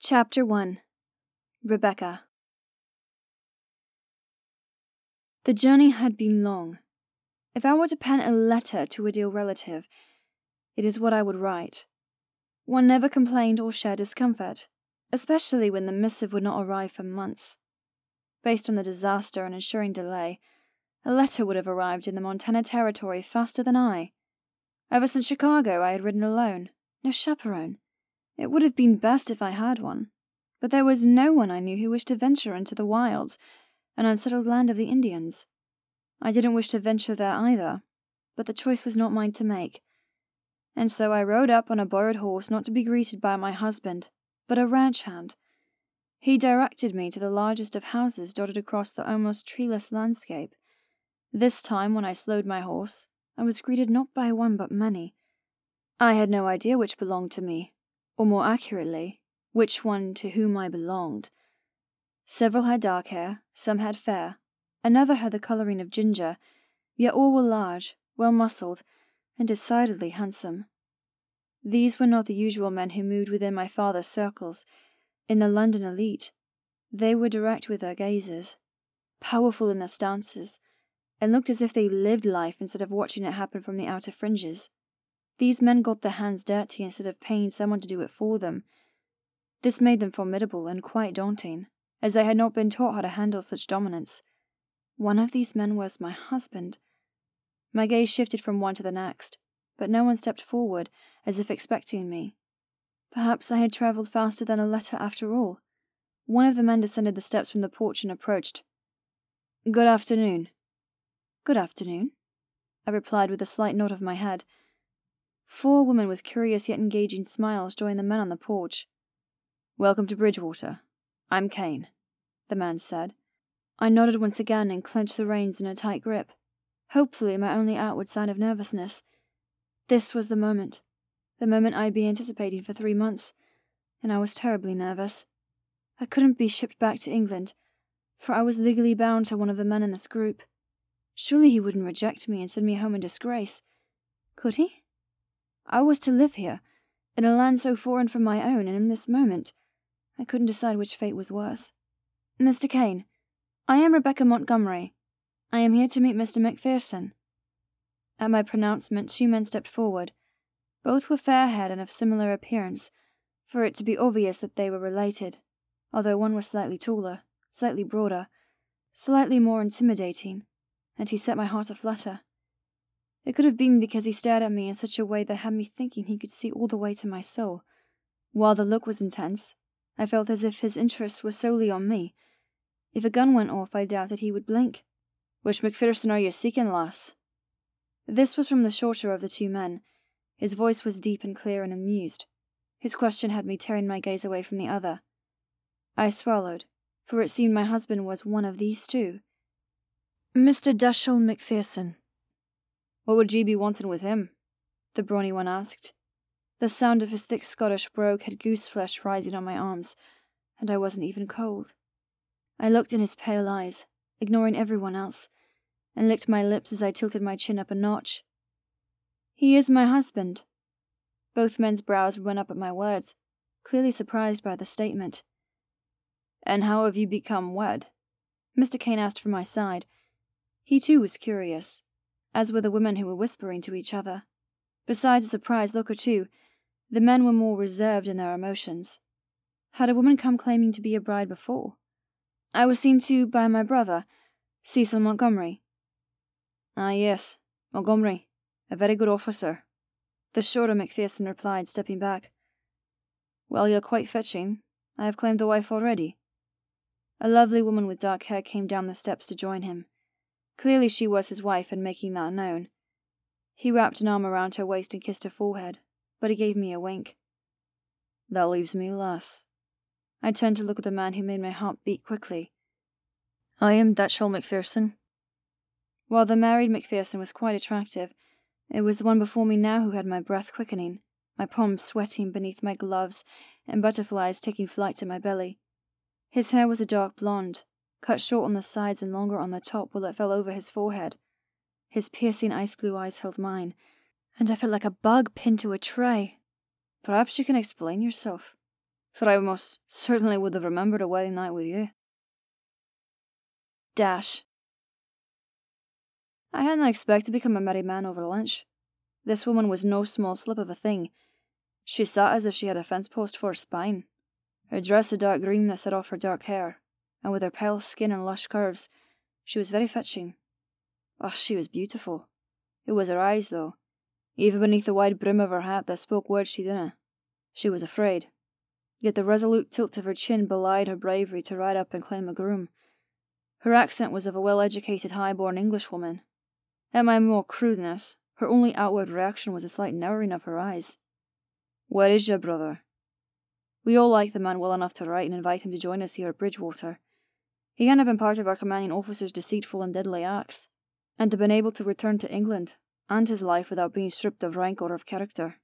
Chapter 1. Rebecca. The journey had been long. If I were to pen a letter to a dear relative, it is what I would write. One never complained or shared discomfort, especially when the missive would not arrive for months. Based on the disaster and ensuing delay, a letter would have arrived in the Montana Territory faster than I. Ever since Chicago, I had ridden alone, no chaperone. It would have been best if I had one, but there was no one I knew who wished to venture into the wilds, an unsettled land of the Indians. I didn't wish to venture there either, but the choice was not mine to make. And so I rode up on a borrowed horse not to be greeted by my husband, but a ranch hand. He directed me to the largest of houses dotted across the almost treeless landscape. This time, when I slowed my horse, I was greeted not by one but many. I had no idea which belonged to me, or more accurately, which one to whom I belonged. Several had dark hair, some had fair, another had the colouring of ginger, yet all were large, well-muscled, and decidedly handsome. These were not the usual men who moved within my father's circles, in the London elite. They were direct with their gazes, powerful in their stances, and looked as if they lived life instead of watching it happen from the outer fringes. These men got their hands dirty instead of paying someone to do it for them. This made them formidable and quite daunting, as I had not been taught how to handle such dominance. One of these men was my husband. My gaze shifted from one to the next, but no one stepped forward, as if expecting me. Perhaps I had travelled faster than a letter after all. One of the men descended the steps from the porch and approached. "Good afternoon." "Good afternoon," I replied with a slight nod of my head. 4 women with curious yet engaging smiles joined the men on the porch. "Welcome to Bridgewater. I'm Kane," the man said. I nodded once again and clenched the reins in a tight grip, hopefully my only outward sign of nervousness. This was the moment I had been anticipating for 3 months, and I was terribly nervous. I couldn't be shipped back to England, for I was legally bound to one of the men in this group. Surely he wouldn't reject me and send me home in disgrace. Could he? I was to live here, in a land so foreign from my own, and in this moment, I couldn't decide which fate was worse. "Mr. Kane, I am Rebecca Montgomery. I am here to meet Mr. Macpherson." At my pronouncement, 2 men stepped forward. Both were fair-haired and of similar appearance, for it to be obvious that they were related, although one was slightly taller, slightly broader, slightly more intimidating, and he set my heart aflutter. It could have been because he stared at me in such a way that had me thinking he could see all the way to my soul. While the look was intense, I felt as if his interest was solely on me. If a gun went off, I doubted he would blink. "Which Macpherson are you seeking, lass?" This was from the shorter of the 2 men. His voice was deep and clear and amused. His question had me tearing my gaze away from the other. I swallowed, for it seemed my husband was one of these 2. "Mr. Dashiell Macpherson." "What would ye be wanting with him?" the brawny one asked. The sound of his thick Scottish brogue had goose-flesh rising on my arms, and I wasn't even cold. I looked in his pale eyes, ignoring everyone else, and licked my lips as I tilted my chin up a notch. "He is my husband." Both men's brows went up at my words, clearly surprised by the statement. "And how have you become wed?" Mr. Kane asked from my side. He too was curious, as were the women who were whispering to each other. Besides a surprised look or two, the men were more reserved in their emotions. Had a woman come claiming to be a bride before? "I was seen to by my brother, Cecil Montgomery." "Ah, yes, Montgomery, a very good officer," the shorter Macpherson replied, stepping back. "Well, you're quite fetching. I have claimed a wife already." A lovely woman with dark hair came down the steps to join him. Clearly she was his wife, and making that known. He wrapped an arm around her waist and kissed her forehead, but he gave me a wink. "That leaves me, lass." I turned to look at the man who made my heart beat quickly. "I am Dashiell Macpherson." While the married Macpherson was quite attractive, it was the one before me now who had my breath quickening, my palms sweating beneath my gloves, and butterflies taking flight to my belly. His hair was a dark blonde, cut short on the sides and longer on the top while it fell over his forehead. His piercing ice-blue eyes held mine, and I felt like a bug pinned to a tray. "Perhaps you can explain yourself," for I most certainly would have remembered a wedding night with you. Dash. I hadn't expected to become a married man over lunch. This woman was no small slip of a thing. She sat as if she had a fence post for her spine. Her dress a dark green that set off her dark hair, and with her pale skin and lush curves, she was very fetching. Oh, she was beautiful. It was her eyes, though. Even beneath the wide brim of her hat that spoke words she didn't. She was afraid. Yet the resolute tilt of her chin belied her bravery to ride up and claim a groom. Her accent was of a well-educated, high-born Englishwoman. At my more crudeness, her only outward reaction was a slight narrowing of her eyes. Where is your brother? We all liked the man well enough to write and invite him to join us here at Bridgewater. He hadn't been part of our commanding officer's deceitful and deadly acts, and had been able to return to England and his life without being stripped of rank or of character.